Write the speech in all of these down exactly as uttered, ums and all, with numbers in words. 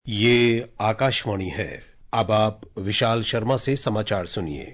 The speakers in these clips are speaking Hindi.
ये आकाशवाणी है। अब आप विशाल शर्मा से समाचार सुनिए।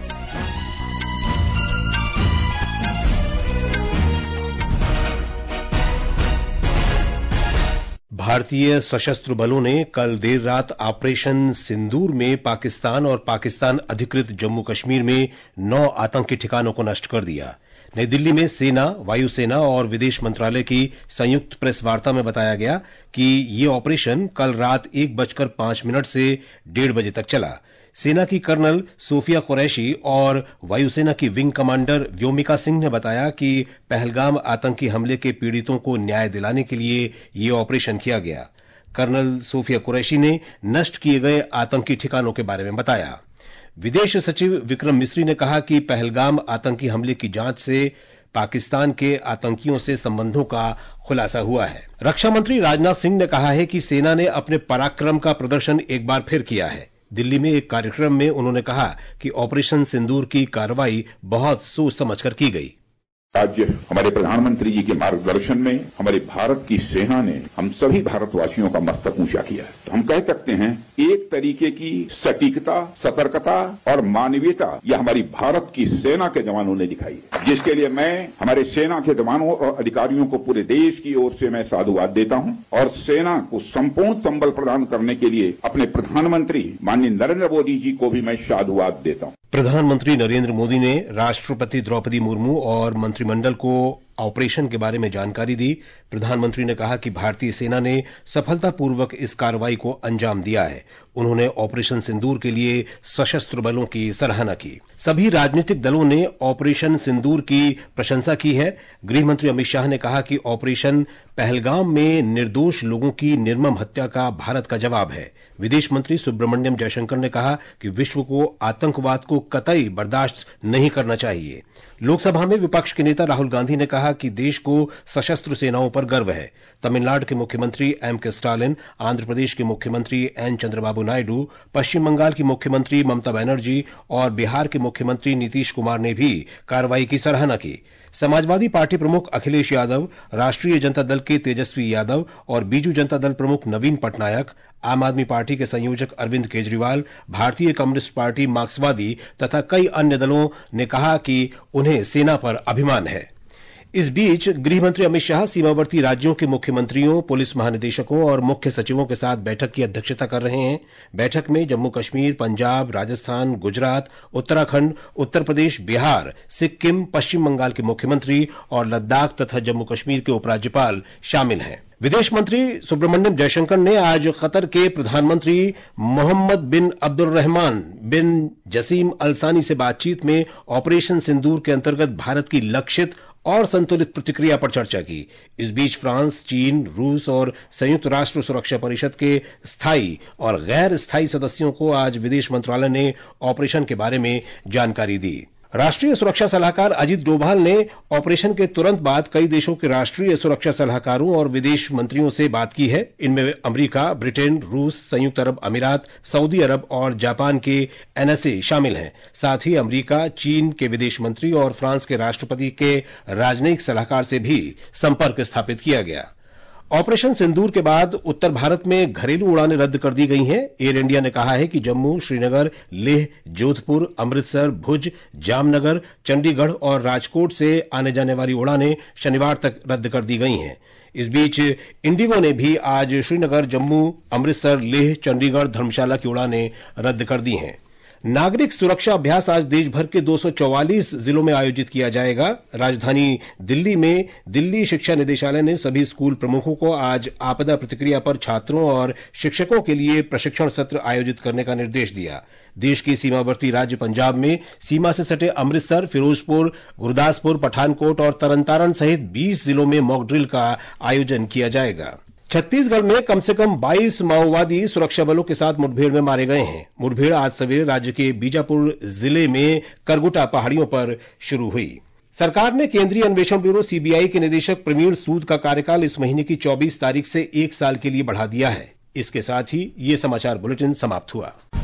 भारतीय सशस्त्र बलों ने कल देर रात ऑपरेशन सिंदूर में पाकिस्तान और पाकिस्तान अधिकृत जम्मू कश्मीर में नौ आतंकी ठिकानों को नष्ट कर दिया। नई दिल्ली में सेना, वायुसेना और विदेश मंत्रालय की संयुक्त प्रेस वार्ता में बताया गया कि ये ऑपरेशन कल रात एक बजकर पांच मिनट से डेढ़ बजे तक चला। सेना की कर्नल सोफिया कुरैशी और वायुसेना की विंग कमांडर व्योमिका सिंह ने बताया कि पहलगाम आतंकी हमले के पीड़ितों को न्याय दिलाने के लिए ये ऑपरेशन किया गया। कर्नल सोफिया कुरैशी ने नष्ट किए गए आतंकी ठिकानों के बारे में बताया। विदेश सचिव विक्रम मिस्री ने कहा कि पहलगाम आतंकी हमले की जांच से पाकिस्तान के आतंकियों से संबंधों का खुलासा हुआ है। रक्षा मंत्री राजनाथ सिंह ने कहा है कि सेना ने अपने पराक्रम का प्रदर्शन एक बार फिर किया है। दिल्ली में एक कार्यक्रम में उन्होंने कहा कि ऑपरेशन सिंदूर की कार्रवाई बहुत सोच समझकर की गई। आज हमारे प्रधानमंत्री जी के मार्गदर्शन में हमारे भारत की सेना ने हम सभी भारतवासियों का मस्तक ऊंचा किया है। तो हम कह सकते हैं एक तरीके की सटीकता, सतर्कता और मानवीयता यह हमारी भारत की सेना के जवानों ने दिखाई है, जिसके लिए मैं हमारे सेना के जवानों और अधिकारियों को पूरे देश की ओर से मैं साधुवाद देता हूं और सेना को संपूर्ण संबल प्रदान करने के लिए अपने प्रधानमंत्री माननीय नरेंद्र मोदी जी को भी मैं साधुवाद देता हूं। प्रधानमंत्री नरेंद्र मोदी ने राष्ट्रपति द्रौपदी मुर्मू और मंत्रिमंडल को ऑपरेशन के बारे में जानकारी दी। प्रधानमंत्री ने कहा कि भारतीय सेना ने सफलतापूर्वक इस कार्रवाई को अंजाम दिया है। उन्होंने ऑपरेशन सिंदूर के लिए सशस्त्र बलों की सराहना की। सभी राजनीतिक दलों ने ऑपरेशन सिंदूर की प्रशंसा की है। गृह मंत्री अमित शाह ने कहा कि ऑपरेशन पहलगाम में निर्दोष लोगों की निर्मम हत्या का भारत का जवाब है। विदेश मंत्री सुब्रमण्यम जयशंकर ने कहा कि विश्व को आतंकवाद को कतई बर्दाश्त नहीं करना चाहिए। लोकसभा में विपक्ष के नेता राहुल गांधी ने कहा कि देश को सशस्त्र सेनाओं पर गर्व है। तमिलनाडु के मुख्यमंत्री एम के स्टालिन, आंध्र प्रदेश के मुख्यमंत्री एन चंद्रबाबू नायडू, पश्चिम बंगाल की मुख्यमंत्री ममता बनर्जी और बिहार के मुख्यमंत्री नीतीश कुमार ने भी कार्रवाई की सराहना की। समाजवादी पार्टी प्रमुख अखिलेश यादव, राष्ट्रीय जनता दल के तेजस्वी यादव और बीजू जनता दल प्रमुख नवीन पटनायक, आम आदमी पार्टी के संयोजक अरविंद केजरीवाल, भारतीय कम्युनिस्ट पार्टी मार्क्सवादी तथा कई अन्य दलों ने कहा कि उन्हें सेना पर अभिमान है। इस बीच गृह मंत्री अमित शाह सीमावर्ती राज्यों के मुख्यमंत्रियों, पुलिस महानिदेशकों और मुख्य सचिवों के साथ बैठक की अध्यक्षता कर रहे हैं। बैठक में जम्मू कश्मीर, पंजाब, राजस्थान, गुजरात, उत्तराखंड, उत्तर प्रदेश, बिहार, सिक्किम, पश्चिम बंगाल के मुख्यमंत्री और लद्दाख तथा जम्मू कश्मीर के उपराज्यपाल शामिल हैं। विदेश मंत्री सुब्रमण्यम जयशंकर ने आज कतर के प्रधानमंत्री Mohammed bin Abdulrahman bin Jassim Al Thani से बातचीत में ऑपरेशन सिंदूर के अंतर्गत भारत की लक्षित और संतुलित प्रतिक्रिया पर चर्चा की। इस बीच फ्रांस, चीन, रूस और संयुक्त राष्ट्र सुरक्षा परिषद के स्थायी और गैर स्थायी सदस्यों को आज विदेश मंत्रालय ने ऑपरेशन के बारे में जानकारी दी। राष्ट्रीय सुरक्षा सलाहकार अजीत डोभाल ने ऑपरेशन के तुरंत बाद कई देशों के राष्ट्रीय सुरक्षा सलाहकारों और विदेश मंत्रियों से बात की है। इनमें अमेरिका, ब्रिटेन, रूस, संयुक्त अरब अमीरात, सऊदी अरब और जापान के एनएसए शामिल हैं। साथ ही अमेरिका, चीन के विदेश मंत्री और फ्रांस के राष्ट्रपति के राजनयिक सलाहकार से भी संपर्क स्थापित किया गया। ऑपरेशन सिंदूर के बाद उत्तर भारत में घरेलू उड़ानें रद्द कर दी गई हैं। एयर इंडिया ने कहा है कि जम्मू, श्रीनगर, लेह, जोधपुर, अमृतसर, भुज, जामनगर, चंडीगढ़ और राजकोट से आने जाने वाली उड़ानें शनिवार तक रद्द कर दी गई हैं। इस बीच इंडिगो ने भी आज श्रीनगर, जम्मू, अमृतसर, लेह, चंडीगढ़, धर्मशाला की उड़ानें रद्द कर दी हैं। नागरिक सुरक्षा अभ्यास आज देश भर के दो सौ चौवालीस जिलों में आयोजित किया जाएगा। राजधानी दिल्ली में दिल्ली शिक्षा निदेशालय ने सभी स्कूल प्रमुखों को आज आपदा प्रतिक्रिया पर छात्रों और शिक्षकों के लिए प्रशिक्षण सत्र आयोजित करने का निर्देश दिया। देश की सीमावर्ती राज्य पंजाब में सीमा से सटे अमृतसर, फिरोजपुर, गुरदासपुर, पठानकोट और तरनतारण सहित बीस जिलों में मॉक ड्रिल का आयोजन किया जाएगा। छत्तीसगढ़ में कम से कम बाईस माओवादी सुरक्षा बलों के साथ मुठभेड़ में मारे गए हैं। मुठभेड़ आज सवेरे राज्य के बीजापुर जिले में करगुटा पहाड़ियों पर शुरू हुई। सरकार ने केंद्रीय अन्वेषण ब्यूरो सीबीआई के निदेशक प्रवीण सूद का कार्यकाल इस महीने की चौबीस तारीख से एक साल के लिए बढ़ा दिया है। इसके साथ ही ये समाचार बुलेटिन समाप्त हुआ।